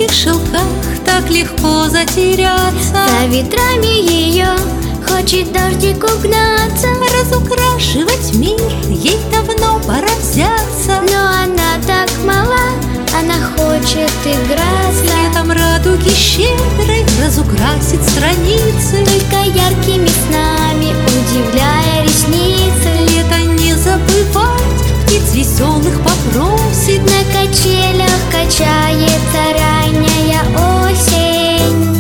тонких шелках так легко затеряться. За ветрами ее хочет дождик угнаться. Разукрашивать мир ей давно пора взяться. Но она так мала, она хочет играться. Цветом радуги щедрой разукрасит страницы, Только яркими снами удивляя ресницы. лето не забывать, птиц веселых попросит. На качелях качается ранняя осень.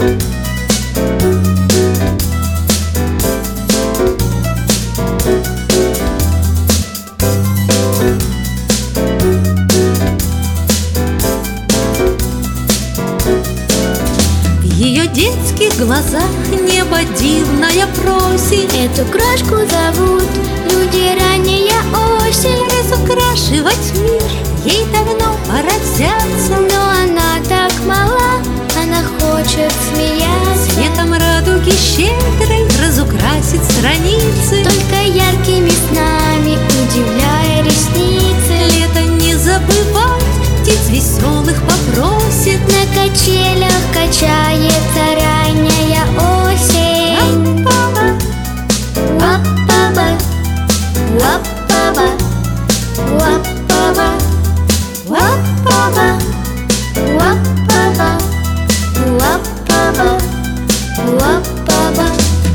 В ее детских глазах небо дивное просит. Эту крошку зовут люди ранняя осень. Разукрашивать мир ей давно пора взяться. Но она так мала, она хочет смеяться. Цветом радуги щедрой разукрасит страницы, Только яркими снами удивляя ресницы. лето не забывать, птиц веселых попросит. На качелях качается ранняя осень. Уап-паба, уап-паба, уап-паба, уап-паба, уап-паба, уап-паба, уап-паба.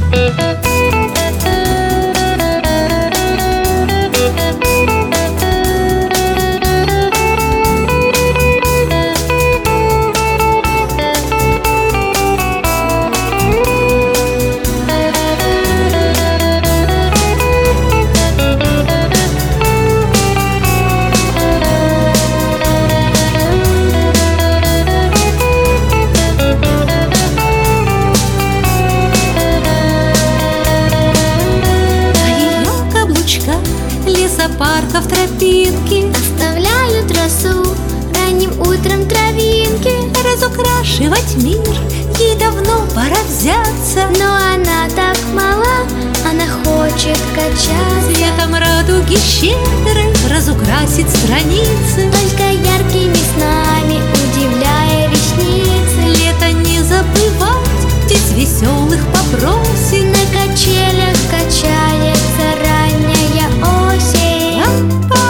Лесопарков тропинки Оставляют росу ранним утром травинки. разукрашивать мир ей давно пора взяться. Но она так мала, она хочет качаться. Цветом радуги щедрой разукрасит страницы, Только яркими снами удивляя ресницы. лето не забывать, птиц веселых попросит. На качелях качается ранняя осень.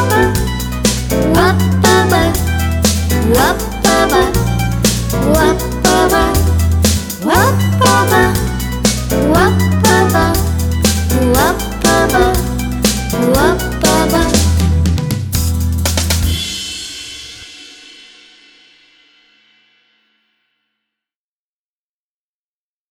Уап-паба, Уап-паба, уап-паба, уап-паба.